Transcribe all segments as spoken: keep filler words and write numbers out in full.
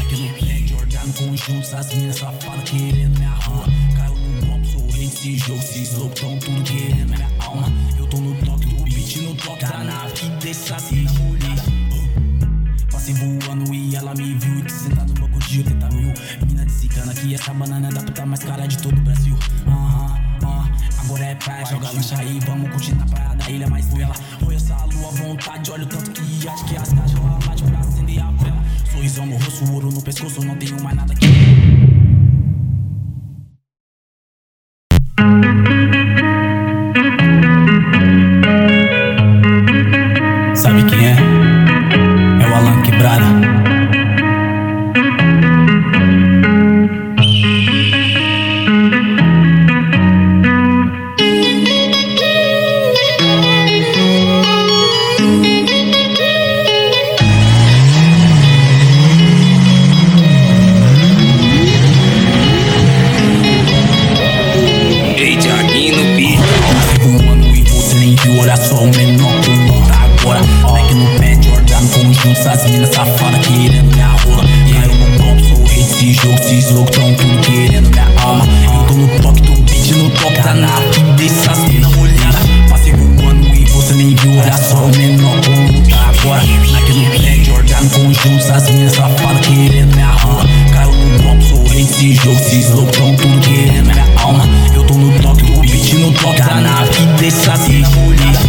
Nike no pé, Jordan no conjunto, as minas safadas querendo minha rua. Caiu no golpe, sou rei desse jogo, esses loucos tão tudo querendo minha alma. Eu tô no toque do beat, no toque da nave que deixa as minas molhadas. Passei voando e ela me viu e que sentar no banco de oitenta mil. Mina de cicana que essa banana é da puta mais cara de todo o Brasil. Aham, uh aham, -huh, uh, agora é praia, joga lancha aí, vamos curtir na praia da ilha mais bela. Foi essa lua à vontade, olha o tanto que acho que as caixas lá bate pra acender a vela. Sorrisão no rosto, ouro no pescoço, não tenho mais nada aqui. Sabe quem é? É o Alan Quebrada. Ei, Thiaguinho no beat. Mano, e você nem viu, olha só o menor que não tá agora. Nike no pé, Jordan no conjunto, as minas safadas querendo minha rola. Caiu no golpe, sou rei desse jogo, esses loucos tão tudo querendo minha alma. Eu tô no toque do beat, no toque da nave que deixa as minas molhadas. Passei voando e você nem viu, olha só o menor que não tá agora. Nike no pé, Jordan no conjunto, as minas safadas querendo minha rola. Caiu no golpe, sou rei desse jogo, esses loucos tão tudo querendo minha alma. Eu tô no toque do beat, no toque da nave que deixa as minas molhadas.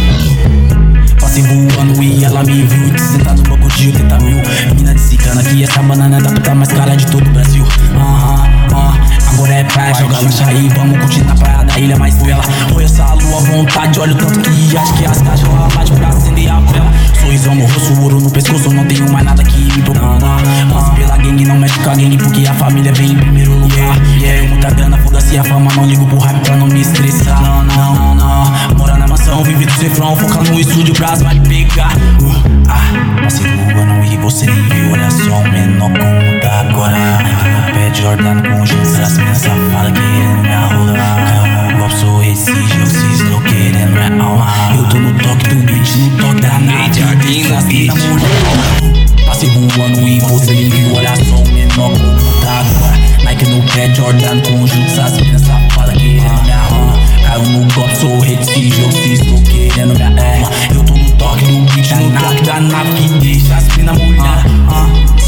Passei voando e ela me viu e que sentar no banco de oitenta mil. Mina de cicana que essa banana é da puta mais cara de todo o Brasil. Aham, uh aham, -huh, agora é praia, joga lancha aí, vamos curtir na praia da ilha mais bela. Foi essa lua à vontade, olha o tanto que acho que as caixas lá bate pra acender a vela. Sorrisão no rosto, ouro no pescoço, não tenho mais nada que me preocupar. Passo pela gangue, não mexe com a gangue porque a família vem em primeiro lugar. Tenho muita grana, foda-se a fama, não ligo pro hype pra não me estressar. Não, não, não, não, mora na mansão, vive do cifrão, foca no estúdio pra as vai pegar. uh, Ah, passei voando e você nem viu, olha só o menor como tá agora. Nike no pé, Jordan no conjunto, as minas safadas querendo minha rola. Caiu no golpe, sou esse jogo, esses loucos querendo minha alma. Eu tô no toque do beat, no toque da nave, Jardim as minas molhadas. Passei voando e você nem viu, olha só o menor como tá agora. Nike no pé, Jordan no conjunto, as minas safadas querendo minha rola. Caiu no golpe, sou rei desse jogo, esses loucos querendo minha alma. Eu tô no toque do beat, no toque da nave que deixa as minas molhadas.